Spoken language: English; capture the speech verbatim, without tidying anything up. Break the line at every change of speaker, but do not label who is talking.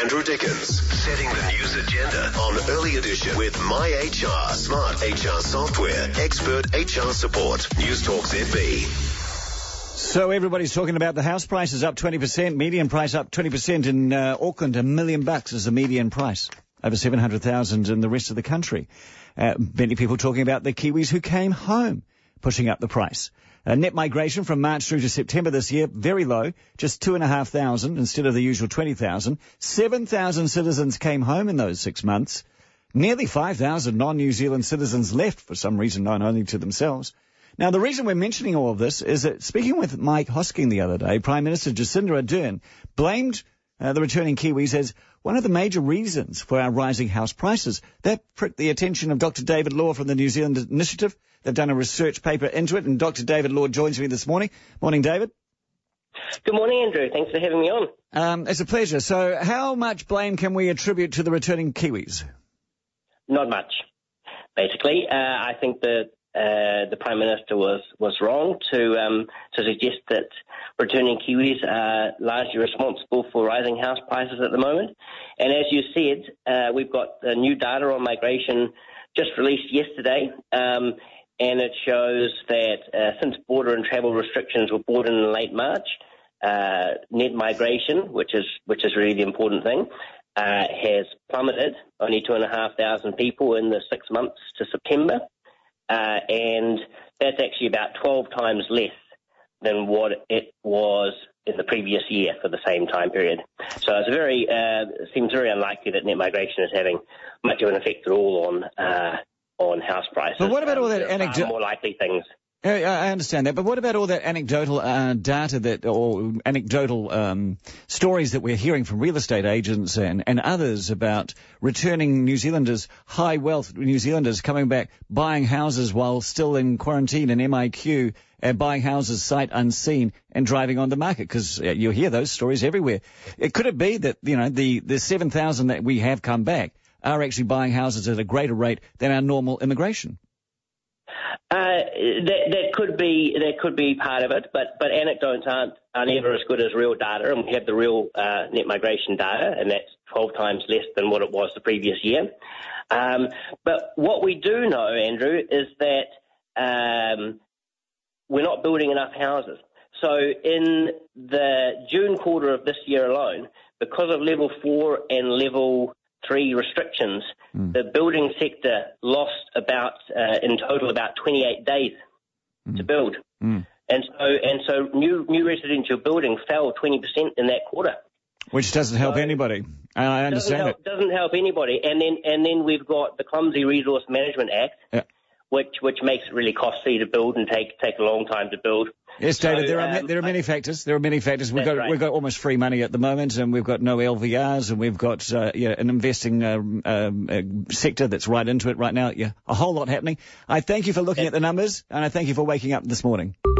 Andrew Dickens, setting the news agenda on Early Edition with My H R, smart H R software, expert H R support. News Talk Z B.
So everybody's talking about the house prices up twenty percent, median price up twenty percent in uh, Auckland. A million bucks is the median price, over seven hundred thousand in the rest of the country. Uh, many people talking about the Kiwis who came home, pushing up the price. Uh, net migration from March through to September this year, very low, just two and a half thousand instead of the usual twenty thousand. seven thousand citizens came home in those six months. Nearly five thousand non-New Zealand citizens left, for some reason known only to themselves. Now, the reason we're mentioning all of this is that speaking with Mike Hosking the other day, Prime Minister Jacinda Ardern blamed uh, the returning Kiwis as one of the major reasons for our rising house prices. That pricked the attention of Doctor David Law from the New Zealand Initiative. They've done a research paper into it, and Doctor David Law joins me this morning. Morning, David.
Good morning, Andrew. Thanks for having me on.
Um, it's a pleasure. So how much blame can we attribute to the returning Kiwis?
Not much, basically. Uh, I think that uh, the Prime Minister was, was wrong to um, to suggest that returning Kiwis are largely responsible for rising house prices at the moment. And as you said, uh, we've got uh, new data on migration just released yesterday, um, and it shows that uh, since border and travel restrictions were brought in in late March, uh, net migration, which is which is really the important thing, uh, has plummeted. Only two and a half thousand people in the six months to September, uh, and that's actually about twelve times less than what it was in the previous year for the same time period. So it's very uh, it seems very unlikely that net migration is having much of an effect at all on uh, on house prices.
But what about
um,
all that anecdote?
More likely things.
I I understand that, but what about all that anecdotal uh, data that, or anecdotal um, stories that we're hearing from real estate agents and, and others about returning New Zealanders, high wealth New Zealanders coming back, buying houses while still in quarantine and M I Q, and buying houses sight unseen and driving on the market? Because uh, you hear those stories everywhere. It, could it be that, you know, the, the seven thousand that we have come back are actually buying houses at a greater rate than our normal immigration?
Uh, that, that could be that could be part of it, but but anecdotes aren't are never as good as real data, and we have the real uh, net migration data, and that's twelve times less than what it was the previous year. Um, but what we do know, Andrew, is that um, we're not building enough houses. So in the June quarter of this year alone, because of level four and level three restrictions, mm. the building sector lost about, uh, in total, about twenty-eight days mm. to build. Mm. And so and so new new residential building fell twenty percent in that quarter.
Which doesn't help so, anybody. I understand
doesn't help,
it.
Doesn't help anybody. And then and then we've got the Clumsy Resource Management Act, yeah. which which makes it really costly to build and take take a long time to build.
Yes, David, so, there are um, there are many factors. There are many factors. We've got right. we've got almost free money at the moment, and we've got no L V Rs, and we've got uh, yeah, an investing uh, um, uh, sector that's right into it right now. Yeah, a whole lot happening. I thank you for looking at the numbers, and I thank you for waking up this morning.